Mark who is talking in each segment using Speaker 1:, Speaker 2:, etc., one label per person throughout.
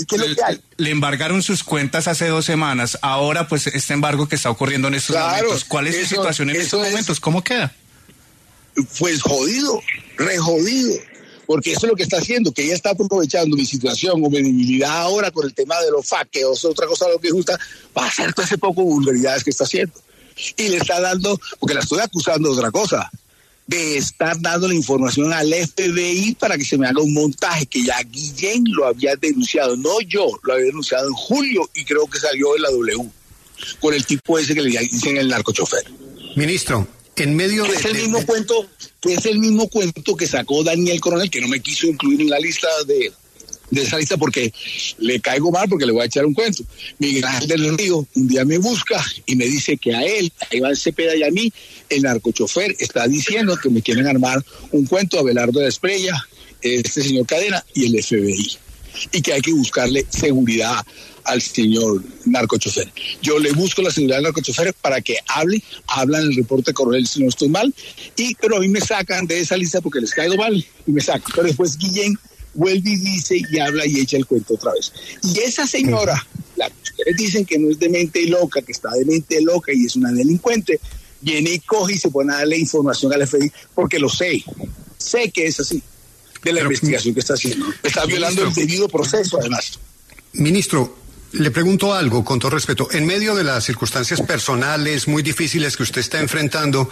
Speaker 1: ¿qué es lo que hay?
Speaker 2: Le embargaron sus cuentas hace 2 semanas. Ahora, pues, este embargo que está ocurriendo en estos momentos. ¿Cuál es su situación en estos momentos? ¿Cómo queda?
Speaker 1: Pues jodido, re jodido. Porque eso es lo que está haciendo, que ella está aprovechando mi situación o mi debilidad ahora con el tema de los FAC, que es otra cosa lo que gusta, para hacer todo ese poco vulgaridades que está haciendo. Y le está dando, porque la estoy acusando de otra cosa, de estar dando la información al FBI para que se me haga un montaje, que ya Guillén lo había denunciado, no yo, lo había denunciado en julio y creo que salió en la W, con el tipo ese que le dicen el narcochofer.
Speaker 3: Ministro, en medio de...
Speaker 1: Es el mismo cuento que sacó Daniel Coronel, que no me quiso incluir en la lista de esa lista porque le caigo mal, porque le voy a echar un cuento. Miguel Ángel del Río un día me busca y me dice que a él, a Iván Cepeda y a mí, el narcochofer está diciendo que me quieren armar un cuento a Abelardo de Esprella, este señor Cadena y el FBI, y que hay que buscarle seguridad al señor narcochofer. Yo le busco la seguridad al narcochofer para que hablan el reporte Coronel si no estoy mal, pero a mí me sacan de esa lista porque les caigo mal y me sacan. Pero después Guillén vuelve y dice y habla y echa el cuento otra vez. Y esa señora, la que ustedes dicen que no es demente y loca, que está demente loca y es una delincuente, viene y coge y se pone a darle información al FBI porque lo sé que es así, de la investigación que está haciendo. Está violando el debido proceso, además.
Speaker 3: Ministro, le pregunto algo con todo respeto. En medio de las circunstancias personales muy difíciles que usted está enfrentando,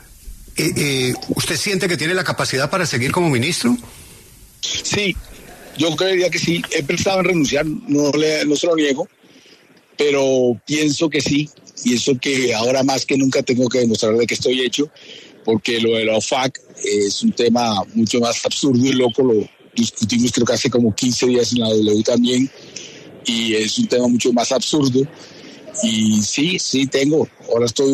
Speaker 3: ¿usted siente que tiene la capacidad para seguir como ministro?
Speaker 1: Sí, yo creería que sí. He pensado en renunciar, no se lo niego, pero pienso que sí. Pienso que ahora más que nunca tengo que demostrar de que estoy hecho, porque lo de la OFAC es un tema mucho más absurdo y loco. Lo discutimos creo que hace como 15 días en la W también, y es un tema mucho más absurdo. Y sí tengo. Ahora estoy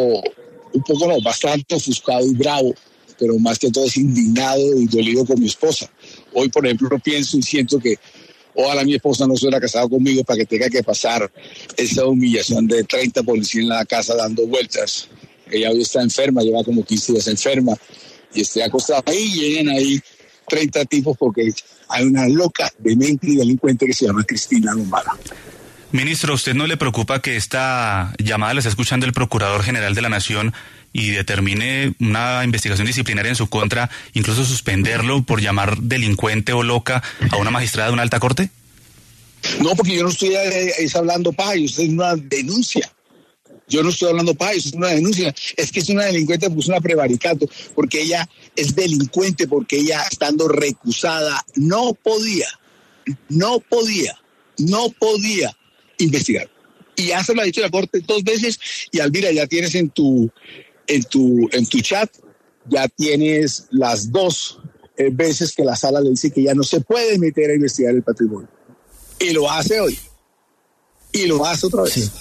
Speaker 1: bastante ofuscado y bravo, pero más que todo es indignado y dolido con mi esposa. Hoy, por ejemplo, pienso y siento que ojalá mi esposa no estuviera casada conmigo para que tenga que pasar esa humillación de 30 policías en la casa dando vueltas. Ella hoy está enferma, lleva como 15 días enferma y estoy acostado ahí y llegan ahí 30 tipos porque hay una loca, demente y delincuente que se llama Cristina Lombana.
Speaker 2: Ministro, ¿a usted no le preocupa que esta llamada la está escuchando el Procurador General de la Nación y determine una investigación disciplinaria en su contra, incluso suspenderlo por llamar delincuente o loca a una magistrada de una alta corte?
Speaker 1: No, porque yo no estoy hablando paja, yo estoy en una denuncia. Yo no estoy hablando paja, es una denuncia. Es que es una delincuente, pues una prevaricato, porque ella es delincuente, porque ella, estando recusada, no podía investigar. Y ya se lo ha dicho la Corte 2 veces, y Alvira, ya tienes en tu chat, ya tienes las 2 veces que la sala le dice que ya no se puede meter a investigar el patrimonio. Y lo hace hoy. Y lo hace otra vez. Sí.